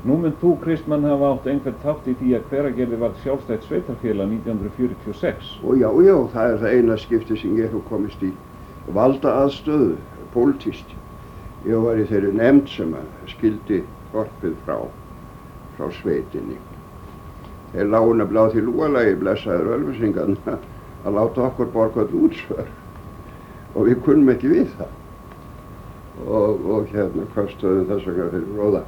Nú mynd þú, Kristmann, hafa átt einhvern þátt í því að Hveragerði varð sjálfstætt sveitarfélag 1946. Og já, það er það eina skipti sem ég hef komist í valdaaðstöðu, pólitískt. Ég var í þeirri nefnd sem skildi þorpið frá sveitinni. Þeir lágu nefnilega á því lúalagi, blessaður Ölfusingarnir, að láta okkur borga öll útsvör. Og við kunnum ekki við það. Og kostuðum þess vegna fyrir róða.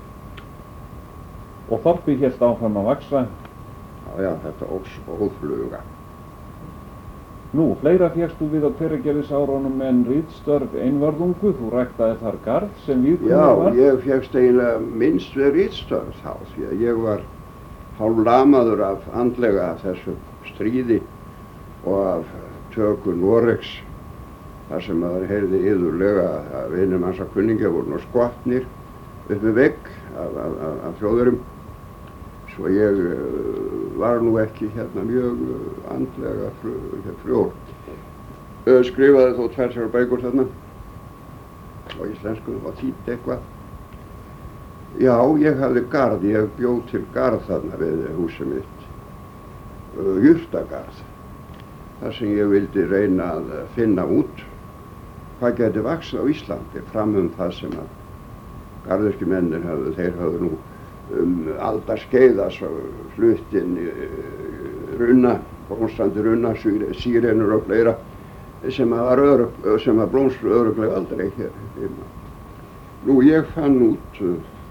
Og þorpið hélt áfram að vaxa. Já, þetta óx óðfluga. Nú, fleira fékkst þú við á Hveragerðisárunum en ritstörf einvörðungu. Þú ræktaði þar garð sem viðkunnur var. Já, ég fékkst eiginlega minnst við ritstörf þá, því að ég var hálflamaður andlega af þessu stríði og af töku Noregs, þar sem maður heyrði iðulega að vinir manns og kunningjar voru nú skotnir upp við vegg af Þjóðverjum. Svo ég var nú ekki mjög andlega frjór. Skrifaði þó 2 bækur þarna á íslensku og þýddi eitthvað. Já, ég hafði garð, ég bjó til garð þarna við húsið mitt, jurtagarð, þar sem ég vildi reyna að finna út hvað gæti vaxið á Íslandi fram það sem að garðyrkjumennir þeir höfðu nú aldarskeiðas flutt inn runna, blómstrandi runna, sírenur og fleira sem að blómstru örugglega aldrei hér heima. Nú, ég fann út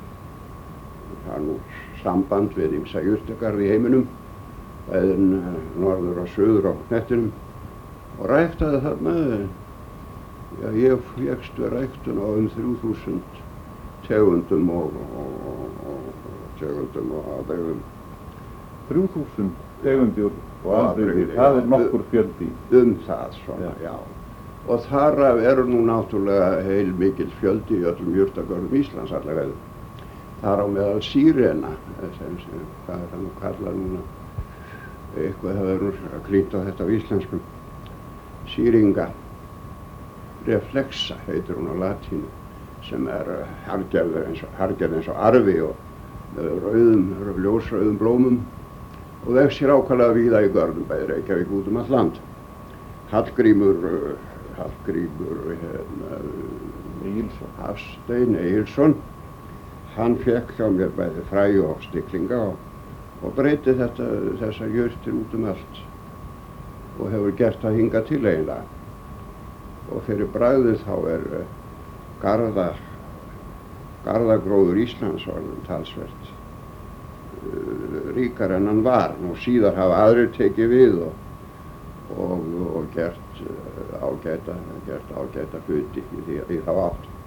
samband við ýmsa jurtagarði í heiminum, bæði norður og suður á hnettinum og ræktaði þarna. Já, ég fékkst við ræktun á 3000 tegundum og afbrigðum. 3000 tegundir og afbrigðir, það er nokkur fjöldi. Það svona, já. Og þar eru nú náttúrulega heilmikill fjöldi í öllum jurtagörðum Íslands allavega. Þar á meðal sírena, hvað er það nú kallað núna, eitthvað hefur nú klínt á þetta á íslenskum, sýringa, reflexa heitir hún á latínu, sem harðgerð eins og arfi og með ljósrauðum blómum og vex sér ákaflega víða í görðum, bæði Reykjavík út allt land. Hallgrímur Hafstein Egilsson, hann fékk hjá mér bæði fræ og stiklinga og breiddi þessar jurtir út allt og hefur gert það hingað til eiginlega. Og fyrir bragðið þá garðagróður Íslands orðinn talsvert ríkar en hann var. Nú síðar hafa aðrir tekið við og gert ágæta hluti í þá átt.